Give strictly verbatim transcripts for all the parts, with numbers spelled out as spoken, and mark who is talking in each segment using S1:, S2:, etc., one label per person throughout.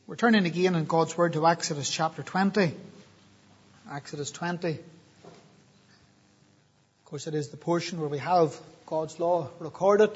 S1: We're turning again in God's Word to Exodus chapter twenty. Exodus twenty. Of course, it is the portion where we have God's law recorded.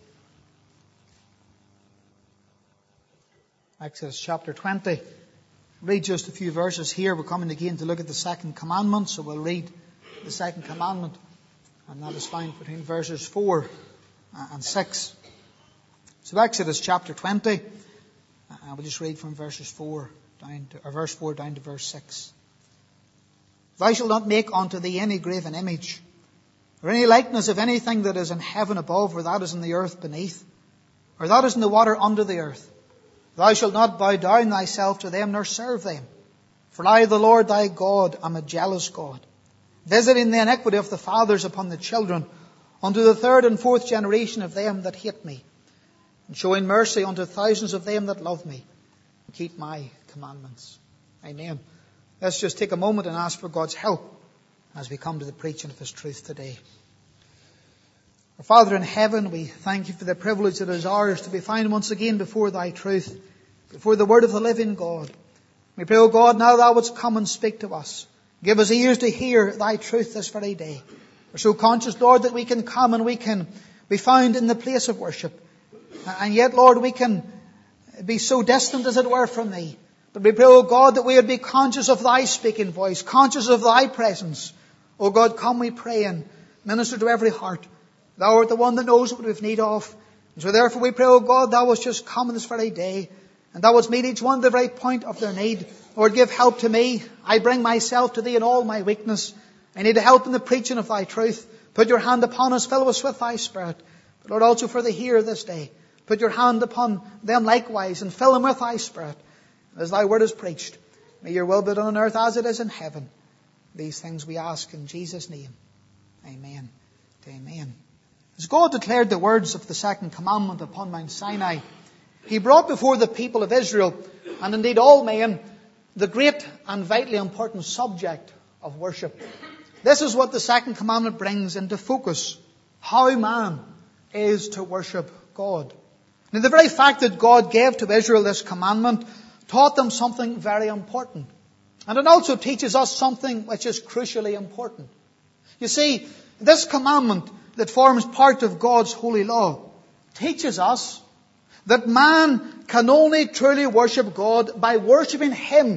S1: Exodus chapter twenty. Read just a few verses here. We're coming again to look at the second commandment, so we'll read the second commandment, and that is found between verses four and six. So Exodus chapter twenty. I will just read from verses four down to, or verse four down to verse six. Thou shalt not make unto thee any graven image, or any likeness of anything that is in heaven above, or that is in the earth beneath, or that is in the water under the earth. Thou shalt not bow down thyself to them, nor serve them. For I, the Lord thy God, am a jealous God, visiting the iniquity of the fathers upon the children, unto the third and fourth generation of them that hate me, and showing mercy unto thousands of them that love me, and keep my commandments. Amen. Let's just take a moment and ask for God's help as we come to the preaching of His truth today. Our Father in heaven, we thank You for the privilege that is ours to be found once again before Thy truth, before the Word of the living God. We pray, O God, now Thou wouldst come and speak to us. Give us ears to hear Thy truth this very day. We're so conscious, Lord, that we can come and we can be found in the place of worship. And yet, Lord, we can be so distant, as it were, from Thee. But we pray, O God, that we would be conscious of Thy speaking voice, conscious of Thy presence. O God, come, we pray, and minister to every heart. Thou art the one that knows what we have need of. And so therefore we pray, O God, Thou wouldst just come in this very day, and Thou wouldst meet each one at the very point of their need. Lord, give help to me. I bring myself to Thee in all my weakness. I need help in the preaching of Thy truth. Put Your hand upon us, fill us with Thy Spirit. But Lord, also for the hearer this day, put Your hand upon them likewise, and fill them with Thy Spirit. As Thy word is preached, may Your will be done on earth as it is in heaven. These things we ask in Jesus' name. Amen. Amen. As God declared the words of the second commandment upon Mount Sinai, He brought before the people of Israel, and indeed all men, the great and vitally important subject of worship. This is what the second commandment brings into focus: how man is to worship God. Now, the very fact that God gave to Israel this commandment taught them something very important. And it also teaches us something which is crucially important. You see, this commandment that forms part of God's holy law teaches us that man can only truly worship God by worshipping Him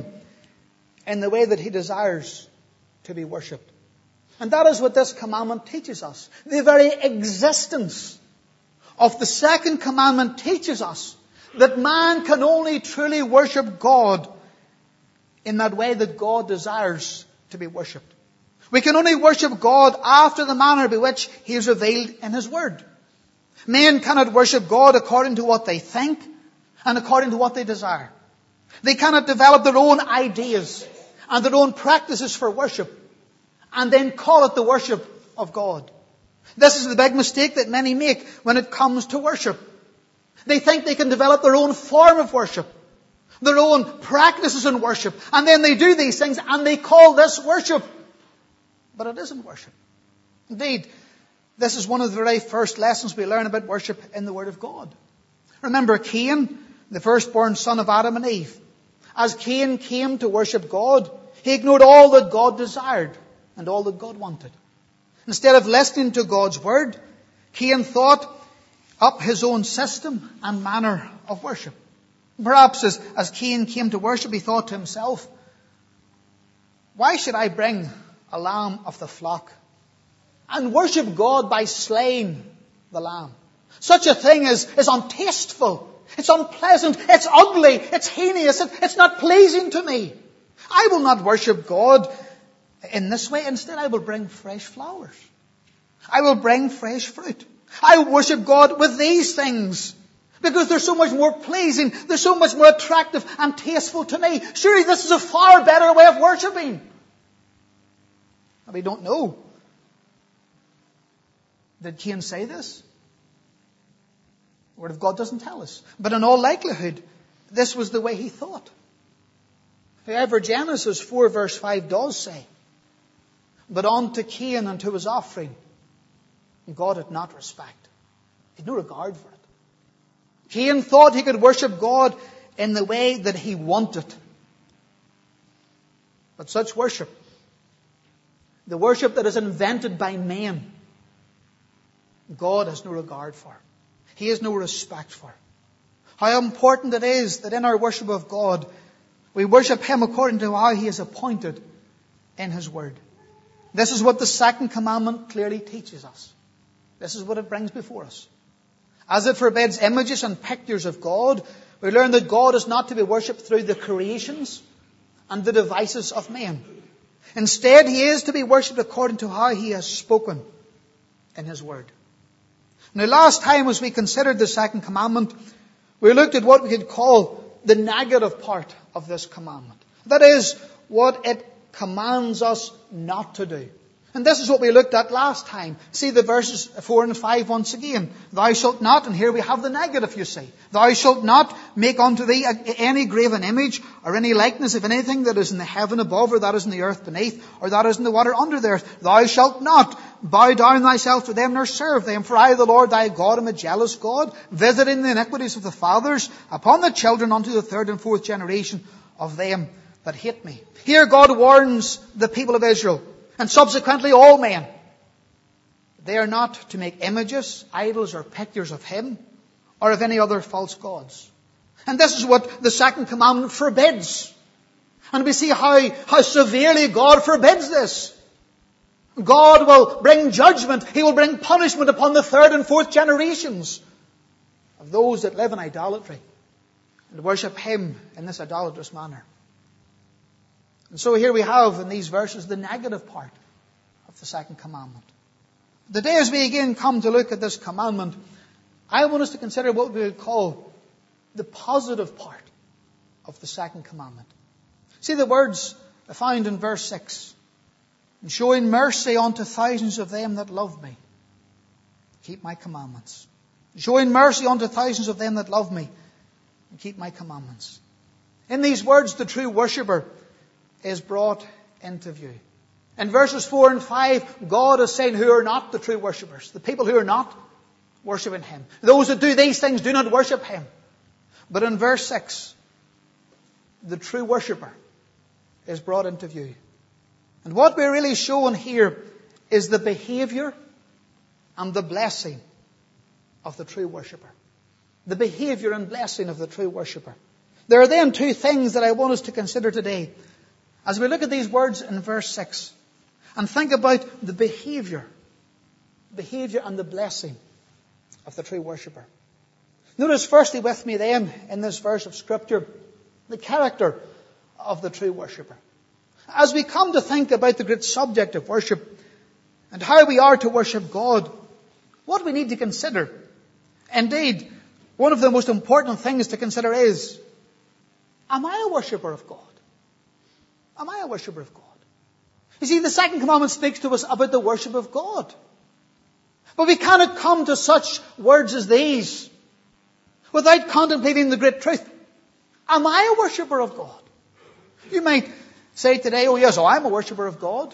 S1: in the way that he desires to be worshipped. And that is what this commandment teaches us. The very existence of the second commandment teaches us that man can only truly worship God in that way that God desires to be worshipped. We can only worship God after the manner by which He is revealed in His Word. Men cannot worship God according to what they think and according to what they desire. They cannot develop their own ideas and their own practices for worship and then call it the worship of God. This is the big mistake that many make when it comes to worship. They think they can develop their own form of worship, their own practices in worship, and then they do these things and they call this worship. But it isn't worship. Indeed, this is one of the very first lessons we learn about worship in the Word of God. Remember Cain, the firstborn son of Adam and Eve. As Cain came to worship God, he ignored all that God desired and all that God wanted. Instead of listening to God's Word, Cain thought up his own system and manner of worship. Perhaps as, as Cain came to worship, he thought to himself, why should I bring a lamb of the flock and worship God by slaying the lamb? Such a thing is, is untasteful. It's unpleasant. It's ugly. It's heinous. It, it's not pleasing to me. I will not worship God in this way. Instead, I will bring fresh flowers. I will bring fresh fruit. I will worship God with these things because they're so much more pleasing. They're so much more attractive and tasteful to me. Surely this is a far better way of worshiping. And we don't know. Did Cain say this? The Word of God doesn't tell us. But in all likelihood, this was the way he thought. However, Genesis four verse five does say, but unto Cain and to his offering, God had not respect. He had no regard for it. Cain thought he could worship God in the way that He wanted. But such worship, the worship that is invented by men, God has no regard for. He has no respect for. How important it is that in our worship of God, we worship Him according to how He has appointed in His Word. This is what the second commandment clearly teaches us. This is what it brings before us. As it forbids images and pictures of God, we learn that God is not to be worshipped through the creations and the devices of men. Instead, He is to be worshipped according to how He has spoken in His Word. Now, last time as we considered the second commandment, we looked at what we could call the negative part of this commandment. That is, what it commands us not to do. And this is what we looked at last time. See the verses four and five once again. Thou shalt not, and here we have the negative, you see. Thou shalt not make unto thee any graven image or any likeness of anything that is in the heaven above, or that is in the earth beneath, or that is in the water under the earth. Thou shalt not bow down thyself to them nor serve them. For I, the Lord thy God, am a jealous God, visiting the iniquities of the fathers upon the children unto the third and fourth generation of them that hate me. Here God warns the people of Israel, and subsequently all men. They are not to make images, idols, or pictures of Him or of any other false gods. And this is what the second commandment forbids. And we see how, how severely God forbids this. God will bring judgment. He will bring punishment upon the third and fourth generations of those that live in idolatry and worship Him in this idolatrous manner. And so here we have in these verses the negative part of the second commandment. Today as we again come to look at this commandment, I want us to consider what we would call the positive part of the second commandment. See the words found in verse six. And showing mercy unto thousands of them that love me, keep my commandments. Showing mercy unto thousands of them that love me, and keep my commandments. In these words, the true worshipper is brought into view. In verses four and five, God is saying who are not the true worshippers, the people who are not worshipping Him. Those that do these things do not worship Him. But in verse six, the true worshipper is brought into view. And what we're really showing here is the behavior and the blessing of the true worshipper. The behavior and blessing of the true worshipper. There are then two things that I want us to consider today as we look at these words in verse six and think about the behavior, behavior and the blessing of the true worshipper. Notice firstly with me then in this verse of Scripture the character of the true worshipper. As we come to think about the great subject of worship and how we are to worship God, what we need to consider, indeed, one of the most important things to consider is, am I a worshipper of God? Am I a worshipper of God? You see, the second commandment speaks to us about the worship of God. But we cannot come to such words as these without contemplating the great truth. Am I a worshipper of God? You might say today, oh yes, oh, I'm a worshipper of God.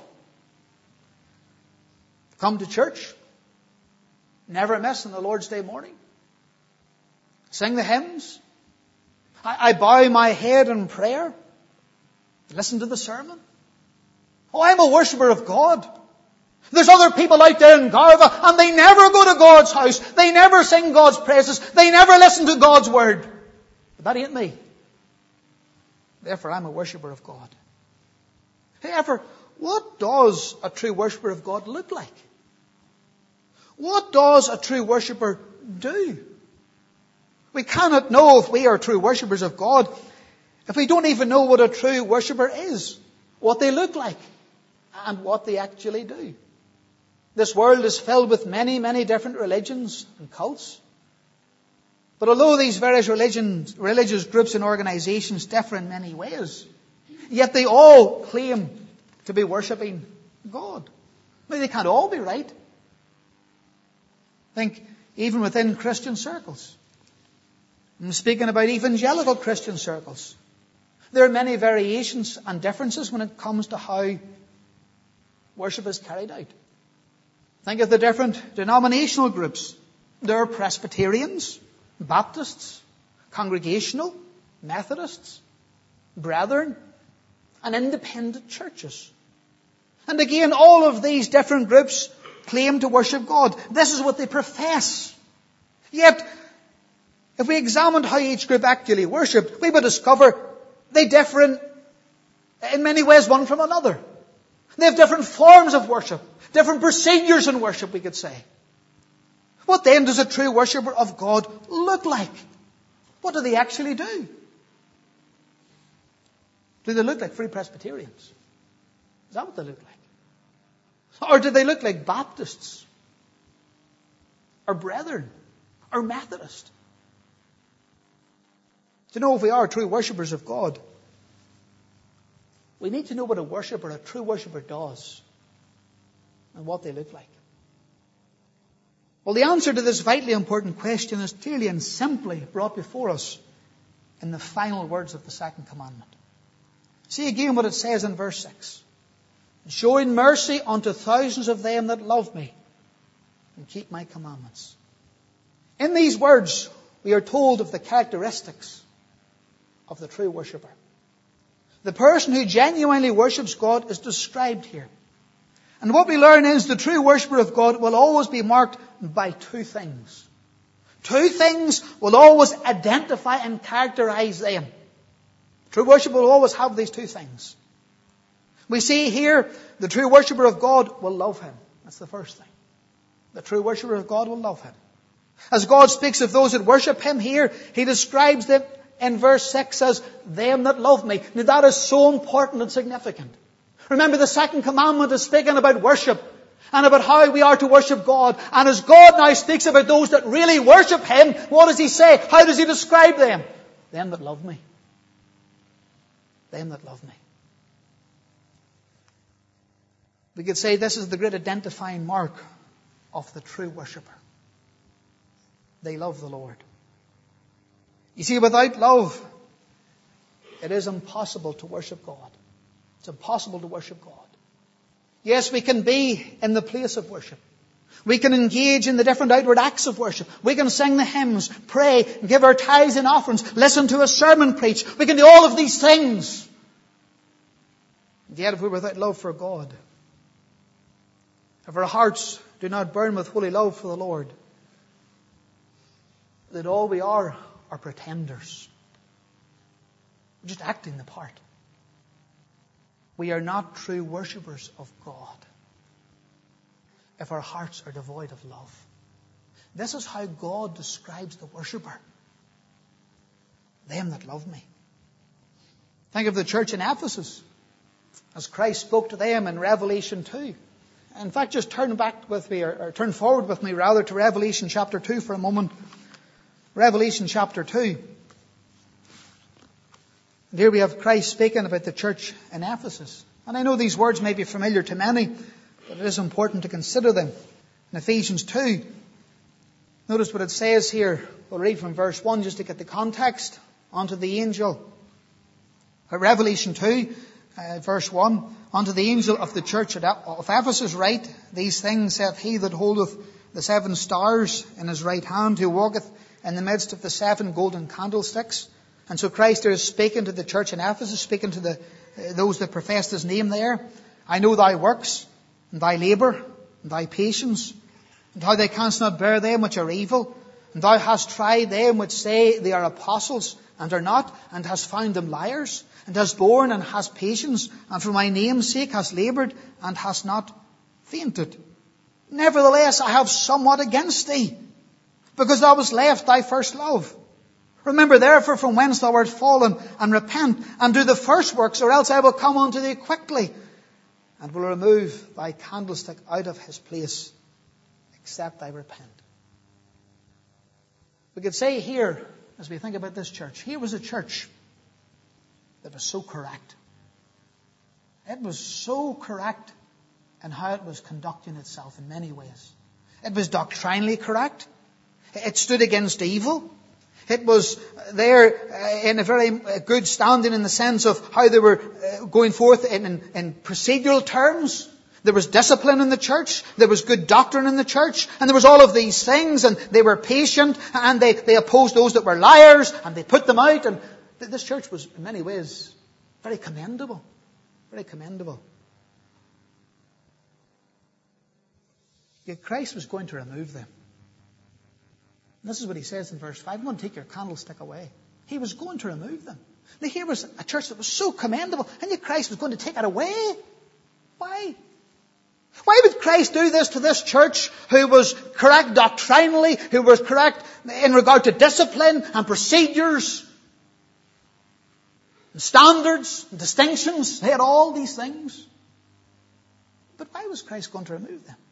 S1: Come to church. Never miss on the Lord's Day morning. Sing the hymns. I, I bow my head in prayer. Listen to the sermon. Oh, I'm a worshipper of God. There's other people out there in Garva and they never go to God's house. They never sing God's praises. They never listen to God's word. But that ain't me. Therefore, I'm a worshipper of God. However, what does a true worshipper of God look like? What does a true worshipper do? We cannot know if we are true worshippers of God if we don't even know what a true worshipper is, what they look like, and what they actually do. This world is filled with many, many different religions and cults. But although these various religions, religious groups and organizations differ in many ways, yet they all claim to be worshipping God. Now, they can't all be right. Think even within Christian circles. I'm speaking about evangelical Christian circles. There are many variations and differences when it comes to how worship is carried out. Think of the different denominational groups. There are Presbyterians, Baptists, Congregational, Methodists, Brethren, and independent churches. And again, all of these different groups claim to worship God. This is what they profess. Yet, if we examined how each group actually worshipped, we would discover they differ in, in many ways one from another. They have different forms of worship, different procedures in worship, we could say. What then does a true worshipper of God look like? What do they actually do? Do they look like Free Presbyterians? Is that what they look like? Or do they look like Baptists? Or Brethren? Or Methodists? To know if we are true worshippers of God, we need to know what a worshipper, a true worshipper does and what they look like. Well, the answer to this vitally important question is clearly and simply brought before us in the final words of the second commandment. See again what it says in verse six. Showing mercy unto thousands of them that love me and keep my commandments. In these words, we are told of the characteristics of the true worshipper. The person who genuinely worships God is described here. And what we learn is the true worshipper of God will always be marked by two things. Two things will always identify and characterize them. True worshipper will always have these two things. We see here the true worshipper of God will love Him. That's the first thing. The true worshipper of God will love Him. As God speaks of those that worship Him here, He describes them in verse six as them that love me. Now that is so important and significant. Remember, the second commandment is speaking about worship and about how we are to worship God. And as God now speaks about those that really worship Him, what does He say? How does He describe them? Them that love me. Them that love me. We could say this is the great identifying mark of the true worshipper. They love the Lord. You see, without love, it is impossible to worship God. It's impossible to worship God. Yes, we can be in the place of worship. We can engage in the different outward acts of worship. We can sing the hymns, pray, give our tithes and offerings, listen to a sermon preached. We can do all of these things. And yet, if we're without love for God, if our hearts do not burn with holy love for the Lord, then all we are are pretenders. We're just acting the part. We are not true worshippers of God if our hearts are devoid of love. This is how God describes the worshipper. Them that love me. Think of the church in Ephesus as Christ spoke to them in Revelation two. In fact, just turn back with me, or, or turn forward with me rather to Revelation chapter two for a moment. Revelation chapter two. And here we have Christ speaking about the church in Ephesus. And I know these words may be familiar to many, but it is important to consider them. In Ephesians two, notice what it says here. We'll read from verse one just to get the context. Unto the angel. Revelation two, uh, verse one. Unto the angel of the church of Ephesus write, These things saith he that holdeth the seven stars in his right hand, who walketh in the midst of the seven golden candlesticks. And so Christ is speaking to the church in Ephesus, speaking to the uh, those that professed His name there. I know thy works, and thy labour, and thy patience, and how thou canst not bear them which are evil. And thou hast tried them which say they are apostles, and are not, and hast found them liars, and hast borne and hast patience, and for my name's sake hast laboured, and hast not fainted. Nevertheless, I have somewhat against thee, because thou hast left thy first love. Remember therefore from whence thou art fallen, and repent, and do the first works, or else I will come unto thee quickly, and will remove thy candlestick out of his place, except I repent. We could say here, as we think about this church, here was a church that was so correct. It was so correct in how it was conducting itself in many ways. It was doctrinally correct. It stood against evil. It was there in a very good standing in the sense of how they were going forth in, in, in procedural terms. There was discipline in the church. There was good doctrine in the church. And there was all of these things. And they were patient. And they, they opposed those that were liars. And they put them out. And This church was in many ways very commendable. Very commendable. Yet Christ was going to remove them. And this is what he says in verse five. I'm going to take your candlestick away. He was going to remove them. Now here was a church that was so commendable, and yet Christ was going to take it away. Why? Why would Christ do this to this church who was correct doctrinally, who was correct in regard to discipline and procedures and standards and distinctions? They had all these things. But why was Christ going to remove them?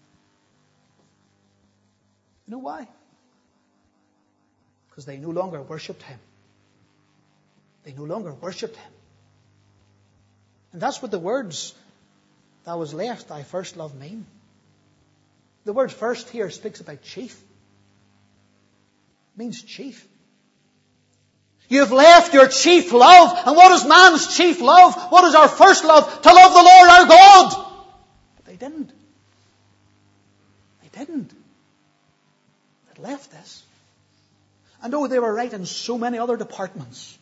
S1: You know why? Because they no longer worshipped him. They no longer worshipped him. And that's what the words, "Thou was left thy first love," mean. The word first here speaks about chief. It means chief. You've left your chief love. And what is man's chief love? What is our first love? To love the Lord our God. But they didn't. They didn't. They left this. And oh, they were right in so many other departments.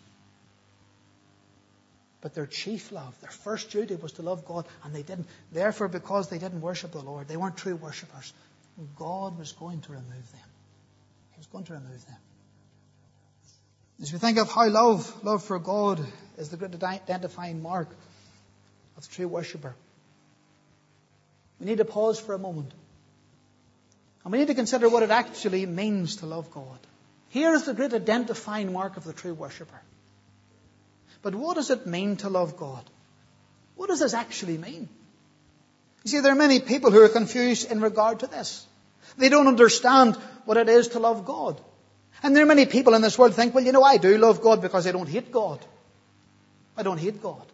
S1: But their chief love, their first duty was to love God, and they didn't. Therefore, because they didn't worship the Lord, they weren't true worshippers, God was going to remove them. He was going to remove them. As we think of how love, love for God is the great identifying mark of the true worshipper, we need to pause for a moment. And we need to consider what it actually means to love God. Here is the great identifying mark of the true worshipper. But what does it mean to love God? What does this actually mean? You see, there are many people who are confused in regard to this. They don't understand what it is to love God. And there are many people in this world who think, well, you know, I do love God because I don't hate God. I don't hate God.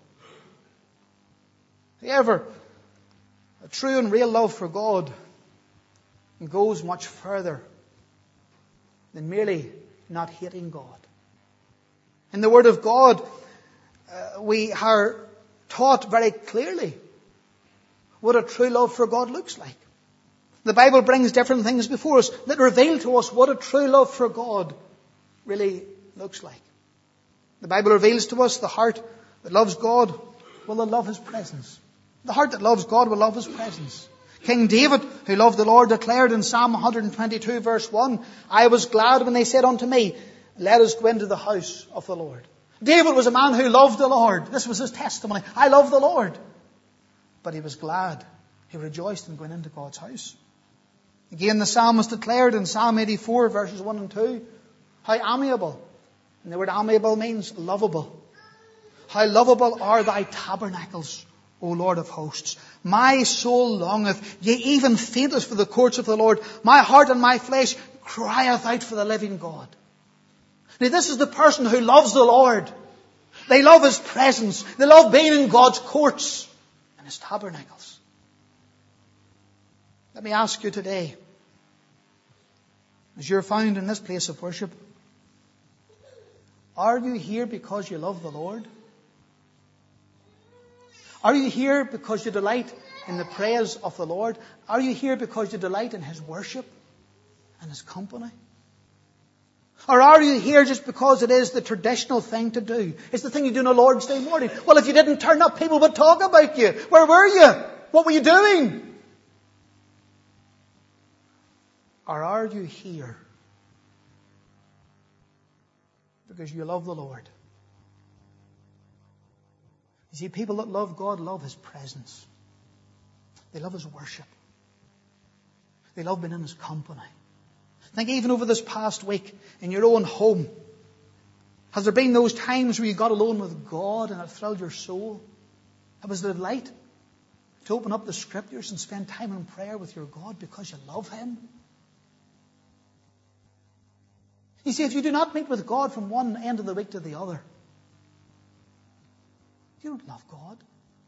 S1: However, a true and real love for God goes much further than merely not hating God. In the Word of God, uh, we are taught very clearly what a true love for God looks like. The Bible brings different things before us that reveal to us what a true love for God really looks like. The Bible reveals to us the heart that loves God will love His presence. The heart that loves God will love His presence. King David, who loved the Lord, declared in Psalm one twenty-two verse one, "I was glad when they said unto me, let us go into the house of the Lord." David was a man who loved the Lord. This was his testimony. I love the Lord. But he was glad. He rejoiced in going into God's house. Again, the psalmist declared in Psalm eighty-four verses one and two, how amiable. And the word amiable means lovable. How lovable are thy tabernacles, O Lord of hosts. My soul longeth, yea, even fainteth for the courts of the Lord. My heart and my flesh crieth out for the living God. Now, this is the person who loves the Lord. They love His presence. They love being in God's courts and His tabernacles. Let me ask you today, as you're found in this place of worship, are you here because you love the Lord? Are you here because you delight in the praise of the Lord? Are you here because you delight in His worship and His company? Or are you here just because it is the traditional thing to do? It's the thing you do on a Lord's Day morning. Well, if you didn't turn up, people would talk about you. Where were you? What were you doing? Or are you here because you love the Lord? You see, people that love God love His presence. They love His worship. They love being in His company. Think even over this past week in your own home. Has there been those times where you got alone with God and it thrilled your soul? It was a delight to open up the Scriptures and spend time in prayer with your God because you love Him. You see, if you do not meet with God from one end of the week to the other, you don't love God.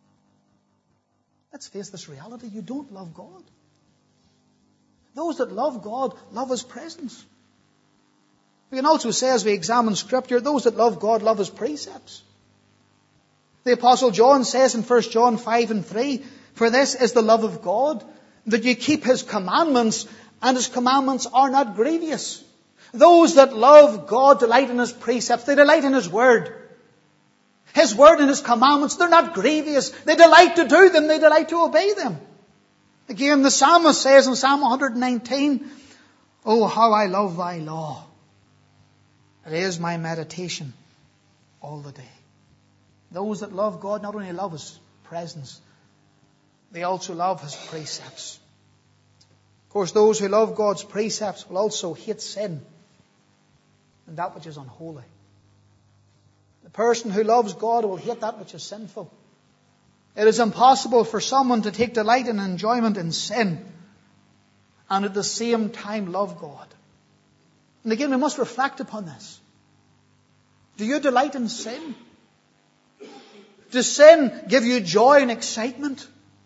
S1: Let's face this reality. You don't love God. Those that love God love His presence. We can also say, as we examine Scripture, those that love God love His precepts. The Apostle John says in First John five and three, "For this is the love of God, that you keep His commandments, and His commandments are not grievous." Those that love God delight in His precepts. They delight in His Word. His Word and His commandments, they're not grievous. They delight to do them. They delight to obey them. Again, the psalmist says in Psalm one nineteen, "Oh, how I love thy law. It is my meditation all the day." Those that love God not only love His presence, they also love His precepts. Of course, those who love God's precepts will also hate sin and that which is unholy. The person who loves God will hate that which is sinful. It is impossible for someone to take delight and enjoyment in sin and at the same time love God. And again, we must reflect upon this. Do you delight in sin? Does sin give you joy and excitement?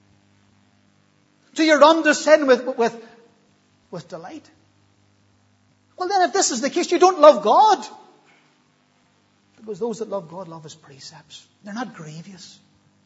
S1: Do you run to sin with, with, with delight? Well then, if this is the case, you don't love God. Because those that love God love His precepts. They're not grievous.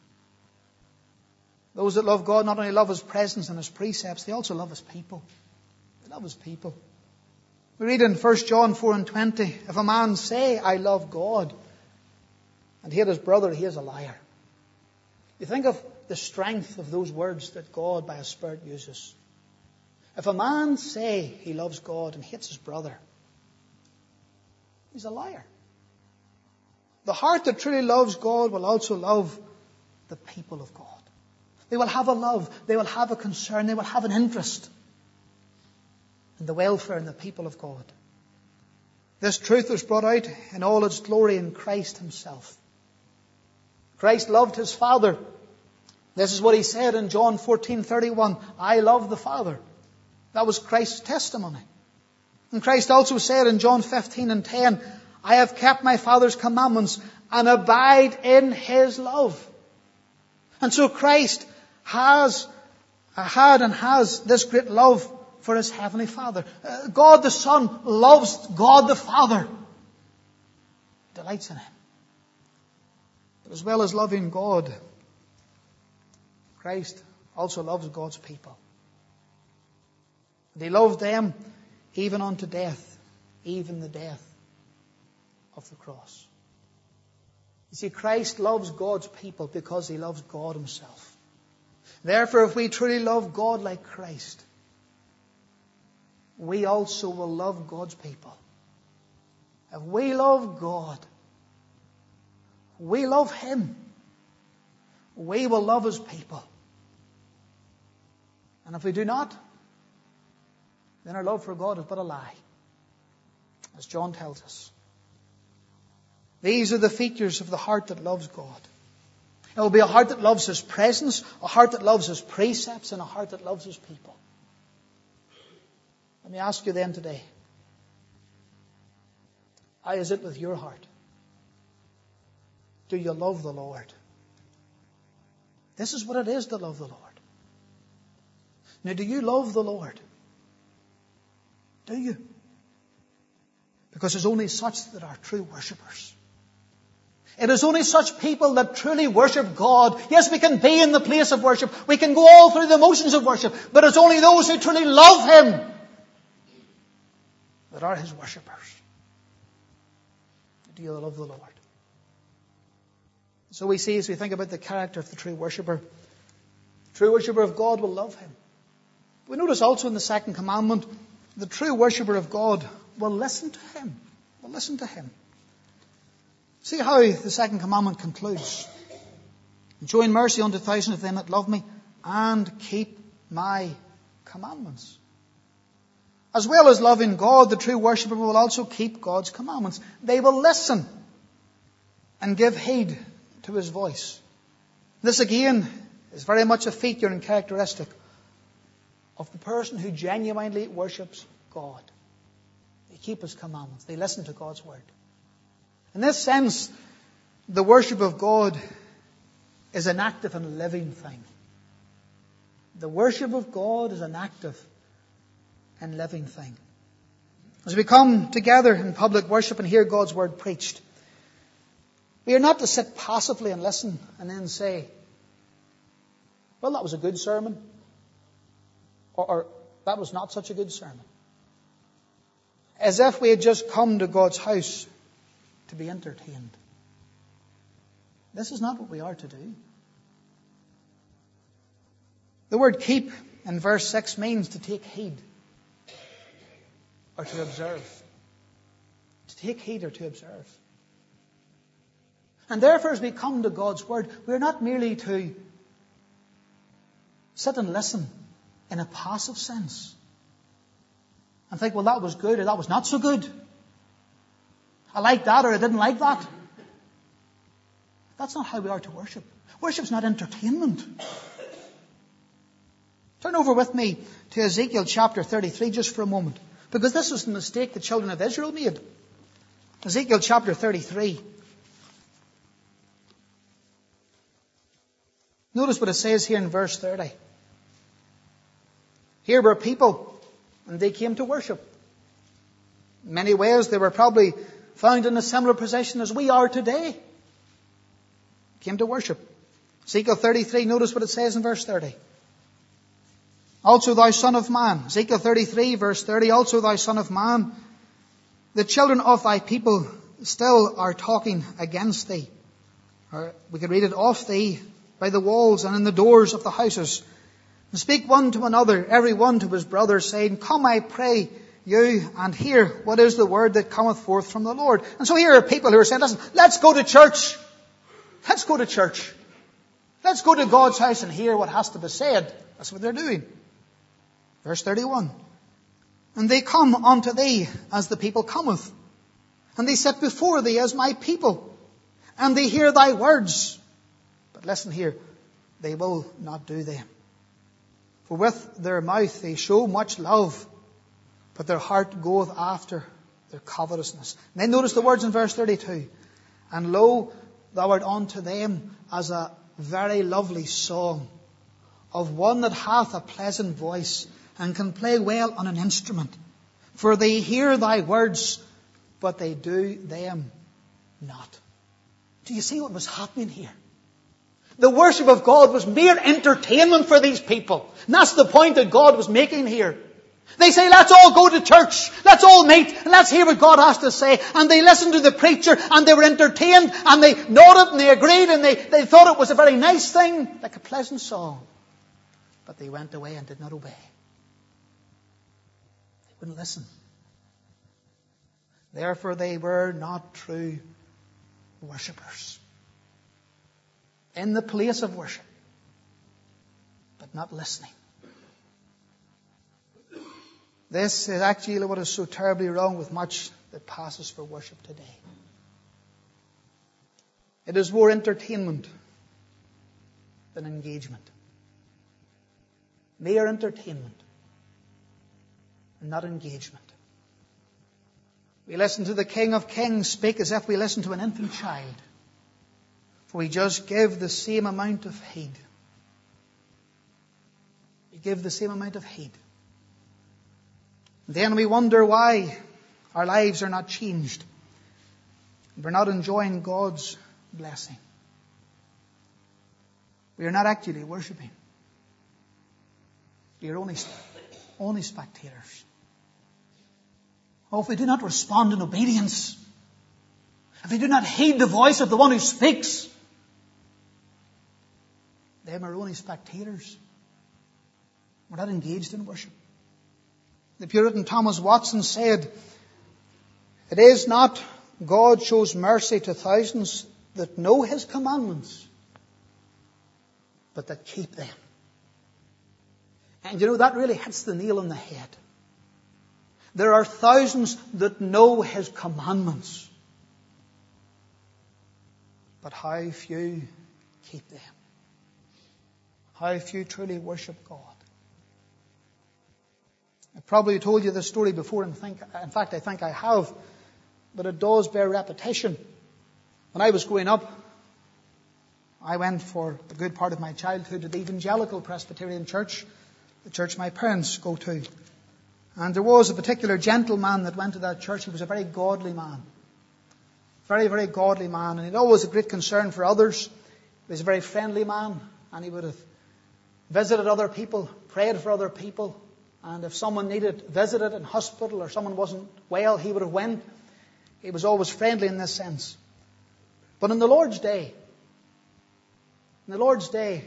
S1: Those that love God not only love His presence and His precepts, they also love His people. They love His people. We read in First John four and twenty, "If a man say, I love God, and hate his brother, he is a liar." You think of the strength of those words that God by His Spirit uses. If a man say he loves God and hates his brother, he's a liar. The heart that truly loves God will also love the people of God. They will have a love, they will have a concern, they will have an interest in the welfare and the people of God. This truth was brought out in all its glory in Christ Himself. Christ loved His Father. This is what He said in John fourteen thirty-one, "I love the Father." That was Christ's testimony. And Christ also said in John fifteen and ten, "I have kept my Father's commandments and abide in His love." And so Christ has had and has this great love for His Heavenly Father. Uh, God the Son loves God the Father. Delights in Him. But as well as loving God, Christ also loves God's people. And He loved them even unto death, even the death of the cross. You see, Christ loves God's people because He loves God Himself. Therefore, if we truly love God like Christ, we also will love God's people. If we love God, we love Him, we will love His people. And if we do not, then our love for God is but a lie, as John tells us. These are the features of the heart that loves God. It will be a heart that loves His presence, a heart that loves His precepts, and a heart that loves His people. Let me ask you then today, how is it with your heart? Do you love the Lord? This is what it is to love the Lord. Now, do you love the Lord? Do you? Because there's only such that are true worshippers. It is only such people that truly worship God. Yes, we can be in the place of worship. We can go all through the motions of worship. But it's only those who truly love Him that are His worshippers. Do you love the Lord? So we see, as we think about the character of the true worshipper, the true worshipper of God will love Him. We notice also in the second commandment, the true worshipper of God will listen to Him. Will listen to Him. See how the second commandment concludes. Showing mercy unto thousands of them that love me and keep my commandments. As well as loving God, the true worshipper will also keep God's commandments. They will listen and give heed to His voice. This again is very much a feature and characteristic of the person who genuinely worships God. They keep His commandments. They listen to God's word. In this sense, the worship of God is an active and living thing. The worship of God is an active and living thing. As we come together in public worship and hear God's word preached, we are not to sit passively and listen and then say, well, that was a good sermon, or, or that was not such a good sermon. as if we had just come to God's house to be entertained. This is not what we are to do. The word keep in verse six means to take heed or to observe. To take heed or to observe. And therefore, as we come to God's Word, we're not merely to sit and listen in a passive sense and think, well, that was good or that was not so good. I liked that or I didn't like that. That's not how we are to worship. Worship's not entertainment. Turn over with me to Ezekiel chapter thirty-three just for a moment, because this was the mistake the children of Israel made. Ezekiel chapter thirty-three. Notice what it says here in verse thirty. Here were people, and they came to worship. In many ways, they were probably found in a similar position as we are today. Came to worship. Ezekiel thirty-three, notice what it says in verse thirty. Also thou son of man, Ezekiel thirty-three verse thirty, also thou son of man, the children of thy people still are talking against thee. Or we could read it, of thee by the walls and in the doors of the houses. And speak one to another, every one to his brother, saying, come, I pray you, and hear what is the word that cometh forth from the Lord. And so here are people who are saying, listen, let's go to church. Let's go to church. Let's go to God's house and hear what has to be said. That's what they're doing. Verse thirty-one. And they come unto thee as the people cometh. And they sit before thee as my people. And they hear thy words. But listen here, they will not do them. For with their mouth they show much love, but their heart goeth after their covetousness. And then notice the words in verse thirty-two. And lo, thou art unto them as a very lovely song of one that hath a pleasant voice and can play well on an instrument. For they hear thy words, but they do them not. Do you see what was happening here? The worship of God was mere entertainment for these people. And that's the point that God was making here. They say, let's all go to church. Let's all meet and let's hear what God has to say. And they listened to the preacher and they were entertained and they nodded and they agreed and they, they thought it was a very nice thing, like a pleasant song. But they went away and did not obey. They wouldn't listen. Therefore they were not true worshippers. In the place of worship, but not listening. This is actually what is so terribly wrong with much that passes for worship today. It is more entertainment than engagement. Mere entertainment and not engagement. We listen to the King of Kings speak as if we listen to an infant child. For we just give the same amount of heed. We give the same amount of heed. Then we wonder why our lives are not changed. We're not enjoying God's blessing. We are not actually worshipping. We are only, only spectators. Oh, if we do not respond in obedience, if we do not heed the voice of the one who speaks, then we're only spectators. We're not engaged in worship. The Puritan Thomas Watson said, it is not God shows mercy to thousands that know his commandments, but that keep them. And you know, that really hits the nail on the head. There are thousands that know his commandments, but how few keep them. How few truly worship God. I probably told you this story before, and think, in fact I think I have, but it does bear repetition. When I was growing up, I went for a good part of my childhood to the Evangelical Presbyterian Church, the church my parents go to. And there was a particular gentleman that went to that church. He was a very godly man. Very, very godly man. And he had always a great concern for others. He was a very friendly man. And he would have visited other people, prayed for other people, And if someone needed visited in hospital or someone wasn't well, he would have went. He was always friendly in this sense. But in the Lord's day, in the Lord's day,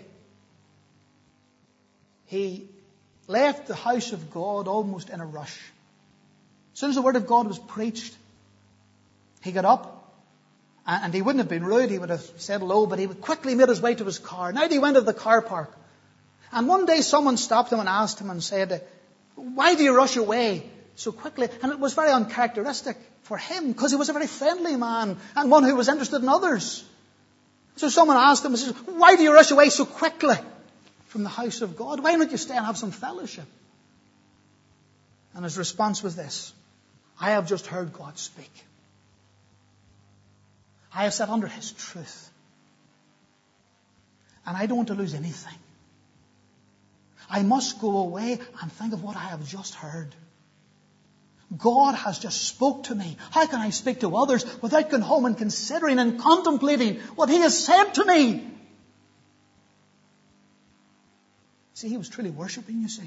S1: he left the house of God almost in a rush. As soon as the word of God was preached, he got up, and he wouldn't have been rude. He would have said hello, but he would quickly made his way to his car. Now he went to the car park. And one day someone stopped him and asked him and said, "Why do you rush away so quickly?" And it was very uncharacteristic for him, because he was a very friendly man and one who was interested in others. So someone asked him and said, "Why do you rush away so quickly from the house of God? Why don't you stay and have some fellowship?" And his response was this: "I have just heard God speak. I have sat under His truth. And I don't want to lose anything. I must go away and think of what I have just heard. God has just spoke to me. How can I speak to others without going home and considering and contemplating what He has said to me?" See, he was truly worshipping, you see.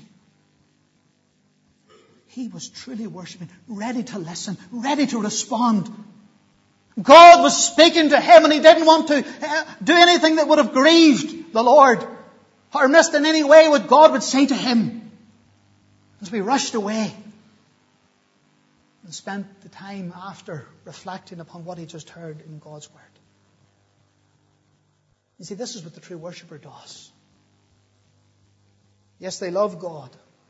S1: He was truly worshipping, ready to listen, ready to respond. God was speaking to him, and he didn't want to do anything that would have grieved the Lord or missed in any way what God would say to him. As we rushed away and spent the time after reflecting upon what he just heard in God's Word. You see, this is what the true worshipper does. Yes, they love God,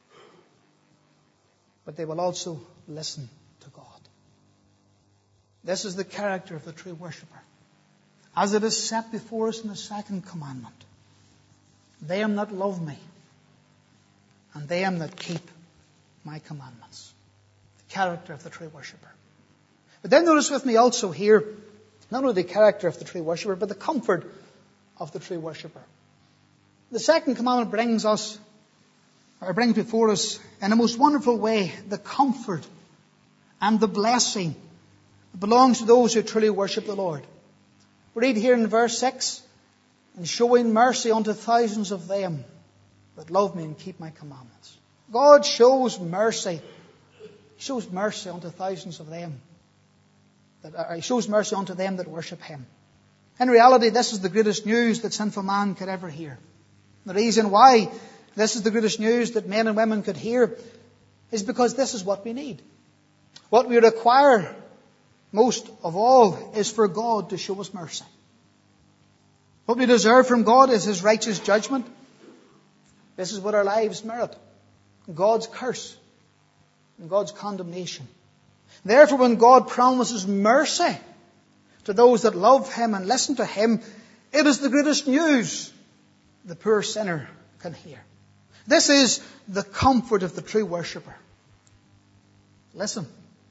S1: but they will also listen to God. This is the character of the true worshipper, as it is set before us in the second commandment. Them that love me, and them that keep my commandments. The character of the true worshipper. But then notice with me also here, not only the character of the true worshipper, but the comfort of the true worshipper. The second commandment brings us, or brings before us in a most wonderful way, the comfort and the blessing that belongs to those who truly worship the Lord. We read here in verse six, "And showing mercy unto thousands of them that love me and keep my commandments." God shows mercy. He shows mercy unto thousands of them. That, He shows mercy unto them that worship Him. In reality, this is the greatest news that sinful man could ever hear. The reason why this is the greatest news that men and women could hear is because this is what we need. What we require most of all is for God to show us mercy. What we deserve from God is His righteous judgment. This is what our lives merit. God's curse and God's condemnation. Therefore, when God promises mercy to those that love Him and listen to Him, it is the greatest news the poor sinner can hear. This is the comfort of the true worshipper. Listen.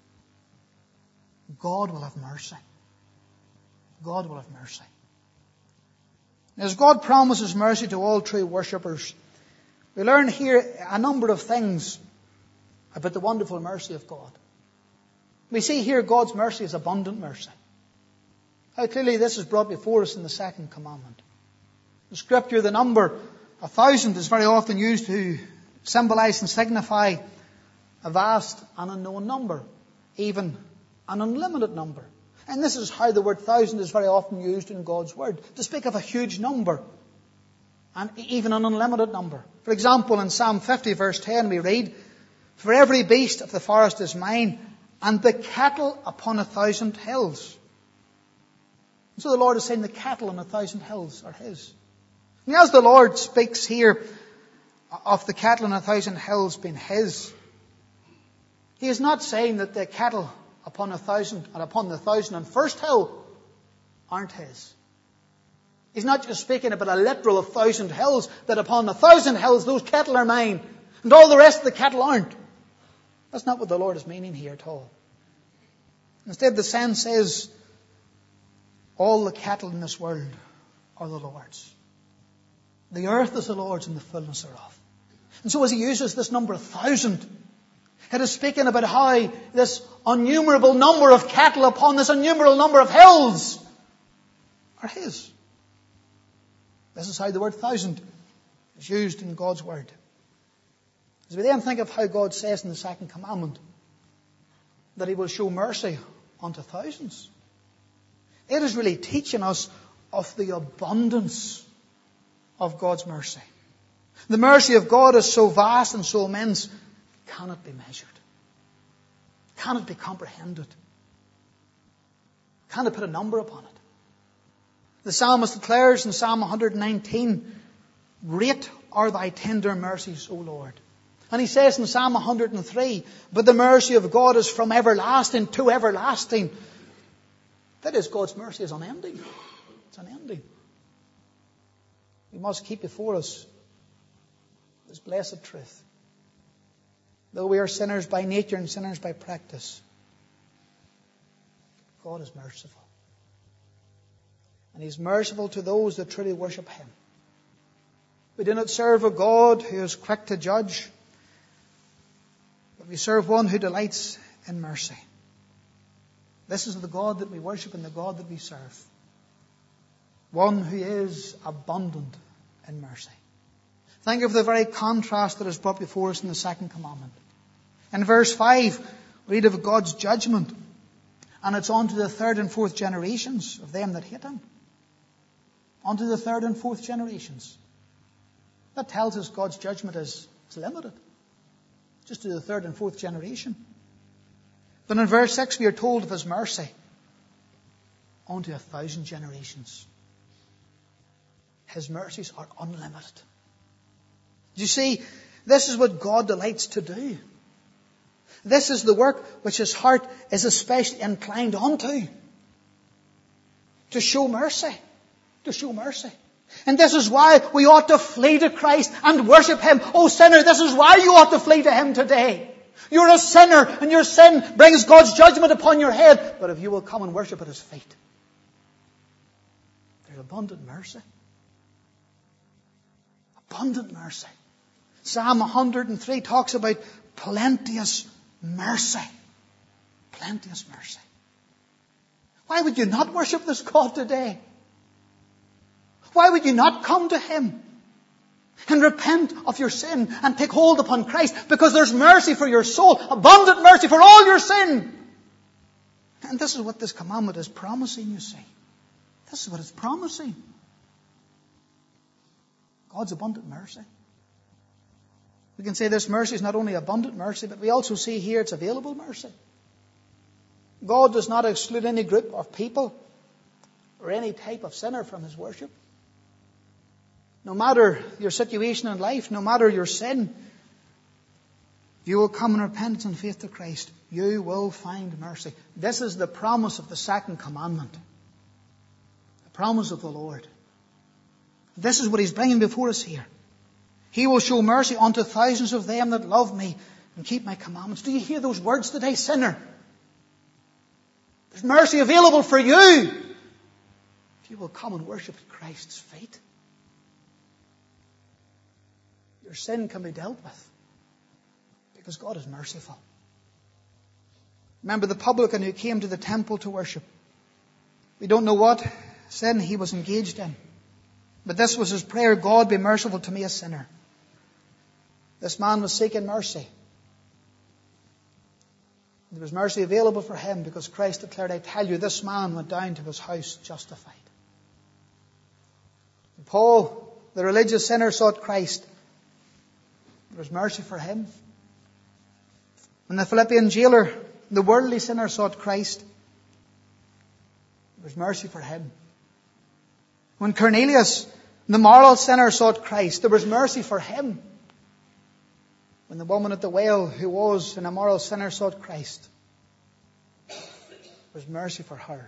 S1: God will have mercy. God will have mercy. As God promises mercy to all true worshippers, we learn here a number of things about the wonderful mercy of God. We see here God's mercy is abundant mercy. How clearly this is brought before us in the second commandment. In Scripture, the number a thousand is very often used to symbolize and signify a vast and unknown number, even an unlimited number. And this is how the word thousand is very often used in God's Word, to speak of a huge number, and even an unlimited number. For example, in Psalm fifty verse ten we read, "For every beast of the forest is mine, and the cattle upon a thousand hills." And so the Lord is saying the cattle on a thousand hills are His. And as the Lord speaks here of the cattle on a thousand hills being His, He is not saying that the cattle upon a thousand and upon the thousand and first hill aren't His. He's not just speaking about a literal of thousand hills, that upon a thousand hills those cattle are mine and all the rest of the cattle aren't. That's not what the Lord is meaning here at all. Instead, the sense is all the cattle in this world are the Lord's. The earth is the Lord's and the fullness thereof. And so as He uses this number, a thousand, it is speaking about how this innumerable number of cattle upon this innumerable number of hills are His. This is how the word thousand is used in God's Word. As we then think of how God says in the second commandment that He will show mercy unto thousands, it is really teaching us of the abundance of God's mercy. The mercy of God is so vast and so immense, cannot be measured, cannot be comprehended, cannot put a number upon it. The psalmist declares in Psalm one nineteen, "Great are thy tender mercies, O Lord." And he says in Psalm one hundred three, "But the mercy of God is from everlasting to everlasting." That is, God's mercy is unending. It's unending. We must keep before us this blessed truth. Though we are sinners by nature and sinners by practice, God is merciful. And He's merciful to those that truly worship Him. We do not serve a God who is quick to judge, but we serve one who delights in mercy. This is the God that we worship and the God that we serve. One who is abundant in mercy. Think of the very contrast that is brought before us in the second commandment. In verse five, we read of God's judgment, and it's on to the third and fourth generations of them that hate Him. On to the third and fourth generations. That tells us God's judgment is, is limited. Just to the third and fourth generation. But in verse six we are told of His mercy on to a thousand generations. His mercies are unlimited. You see, this is what God delights to do. This is the work which His heart is especially inclined unto. To show mercy. To show mercy. And this is why we ought to flee to Christ and worship Him. Oh sinner, this is why you ought to flee to Him today. You're a sinner and your sin brings God's judgment upon your head. But if you will come and worship at His feet, there's abundant mercy. Abundant mercy. Psalm one hundred three talks about plenteous mercy. Plenteous mercy. Why would you not worship this God today? Why would you not come to Him and repent of your sin and take hold upon Christ? Because there's mercy for your soul, abundant mercy for all your sin. And this is what this commandment is promising, you see. This is what it's promising. God's abundant mercy. We can say this mercy is not only abundant mercy, but we also see here it's available mercy. God does not exclude any group of people or any type of sinner from His worship. No matter your situation in life, no matter your sin, if you will come in repentance and faith to Christ, you will find mercy. This is the promise of the second commandment. The promise of the Lord. This is what He's bringing before us here. He will show mercy unto thousands of them that love Me and keep My commandments. Do you hear those words today, sinner? There's mercy available for you if you will come and worship at Christ's feet. Your sin can be dealt with because God is merciful. Remember the publican who came to the temple to worship. We don't know what sin he was engaged in. But this was his prayer: God, be merciful to me, a sinner. This man was seeking mercy. There was mercy available for him because Christ declared, I tell you, this man went down to his house justified. And Paul, the religious sinner, sought Christ. There was mercy for him. When the Philippian jailer, the worldly sinner, sought Christ, there was mercy for him. When Cornelius, the moral sinner, sought Christ, there was mercy for him. When the woman at the well, who was an immoral sinner, sought Christ, there was mercy for her.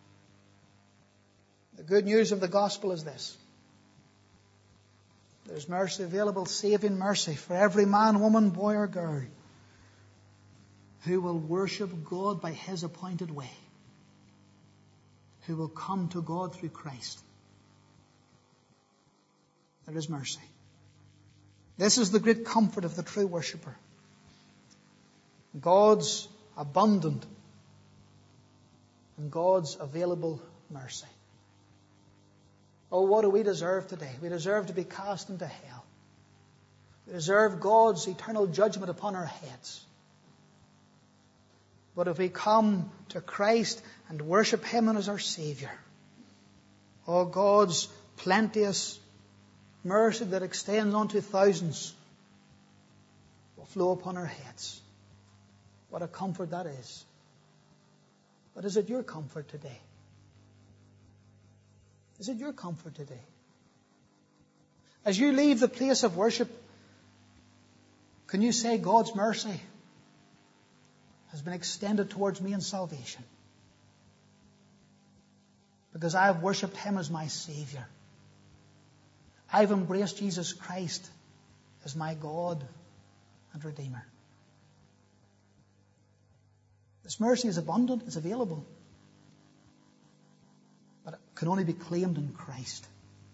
S1: The good news of the gospel is this: there's mercy available, saving mercy, for every man, woman, boy or girl who will worship God by His appointed way, who will come to God through Christ. There is mercy. This is the great comfort of the true worshipper. God's abundant and God's available mercy. Oh, what do we deserve today? We deserve to be cast into hell. We deserve God's eternal judgment upon our heads. But if we come to Christ and worship Him as our Saviour, oh, God's plenteous mercy that extends unto thousands will flow upon our heads. What a comfort that is. But is it your comfort today? Is it your comfort today? As you leave the place of worship, can you say, God's mercy has been extended towards me in salvation, because I have worshipped Him as my Saviour. I've embraced Jesus Christ as my God and Redeemer. This mercy is abundant, it's available, but it can only be claimed in Christ.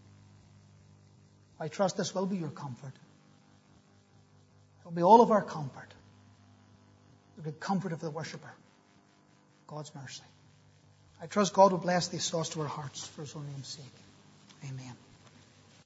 S1: I trust this will be your comfort. It will be all of our comfort. The good comfort of the worshipper. God's mercy. I trust God will bless these thoughts to our hearts for His own name's sake. Amen.